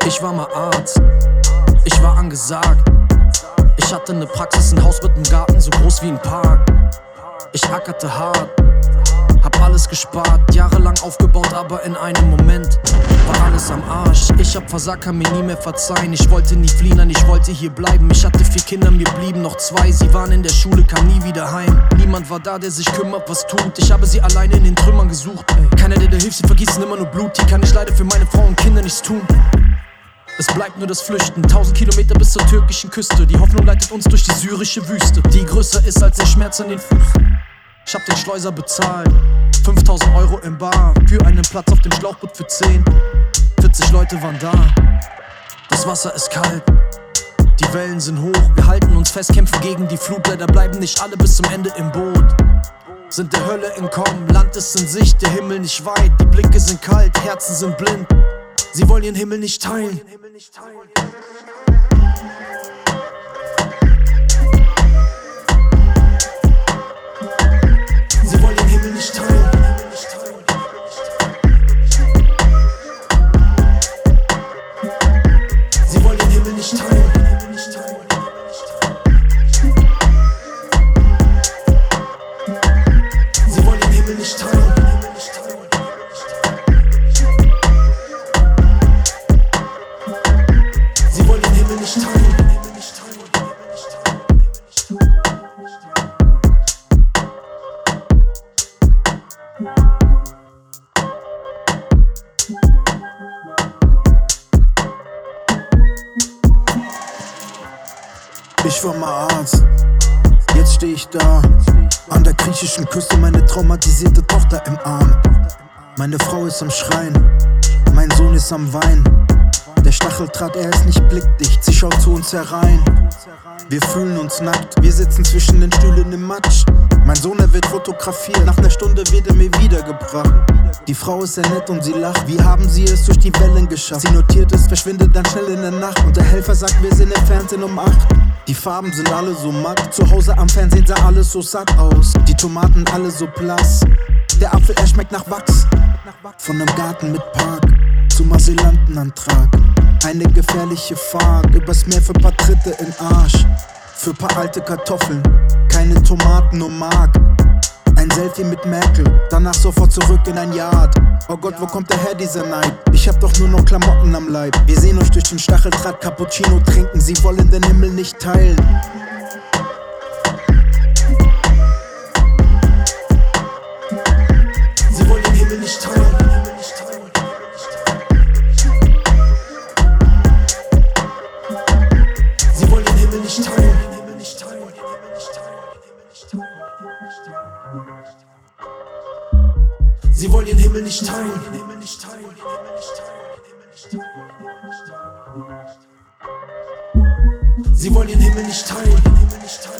Ich war mal Arzt, ich war angesagt. Ich hatte ne Praxis, ein Haus mit nem Garten, so groß wie ein Park. Ich ackerte hart, hab alles gespart, jahrelang aufgebaut, aber in einem Moment war alles am Arsch. Ich hab versagt, kann mir nie mehr verzeihen. Ich wollte nie fliehen, nein, ich wollte hier bleiben. Ich hatte 4 Kinder, mir blieben noch 2. Sie waren in der Schule, kam nie wieder heim. Niemand war da, der sich kümmert, was tut. Ich habe sie alleine in den Trümmern gesucht. Keiner, der hilft, sie vergießen immer nur Blut. Hier kann ich leider für meine Frau und Kinder nichts tun. Es bleibt nur das Flüchten, 1000 Kilometer bis zur türkischen Küste. Die Hoffnung leitet uns durch die syrische Wüste, die größer ist als der Schmerz an den Füßen. Ich hab den Schleuser bezahlt, 5000 Euro im Bar für einen Platz auf dem Schlauchboot für 10. 40 Leute waren da, das Wasser ist kalt, die Wellen sind hoch. Wir halten uns fest, kämpfen gegen die Flut, leider bleiben nicht alle bis zum Ende im Boot. Sind der Hölle entkommen, Land ist in Sicht, der Himmel nicht weit. Die Blicke sind kalt, Herzen sind blind, sie wollen ihren Himmel nicht teilen. Sie wollen ihren Himmel nicht teilen. Sie wollen ihren Himmel nicht teilen. Sie wollen ihren Himmel nicht teilen. Sie wollen den Himmel nicht teilen. Ich war mal Arzt, jetzt steh ich da, an der griechischen Küste, meine traumatisierte Tochter im Arm. Meine Frau ist am Schreien, mein Sohn ist am Weinen. Der Stacheldraht, er ist nicht blickdicht, sie schaut zu uns herein. Wir fühlen uns nackt, wir sitzen zwischen den Stühlen im Matsch. Mein Sohn, er wird fotografiert, nach einer Stunde wird er mir wiedergebracht. Die Frau ist sehr nett und sie lacht, wie haben sie es durch die Wellen geschafft? Sie notiert es, verschwindet dann schnell in der Nacht und der Helfer sagt, wir sind im Fernsehen um 8. Die Farben sind alle so matt, zu Hause am Fernsehen sah alles so satt aus. Die Tomaten alle so blass, der Apfel, er schmeckt nach Wachs. Von einem Garten mit Park zum Asylantenantrag. Eine gefährliche Fahrt, übers Meer für paar Tritte in Arsch. Für paar alte Kartoffeln, keine Tomaten, nur Mark. Ein Selfie mit Merkel, danach sofort zurück in ein Yard. Oh Gott, wo kommt daher dieser Neid? Ich hab doch nur noch Klamotten am Leib. Wir sehen euch durch den Stacheldraht Cappuccino trinken, sie wollen den Himmel nicht teilen. Sie wollen den Himmel nicht teilen. Sie wollen den Himmel nicht teilen. Sie wollen den Himmel nicht teilen. Sie wollen den Himmel nicht teilen.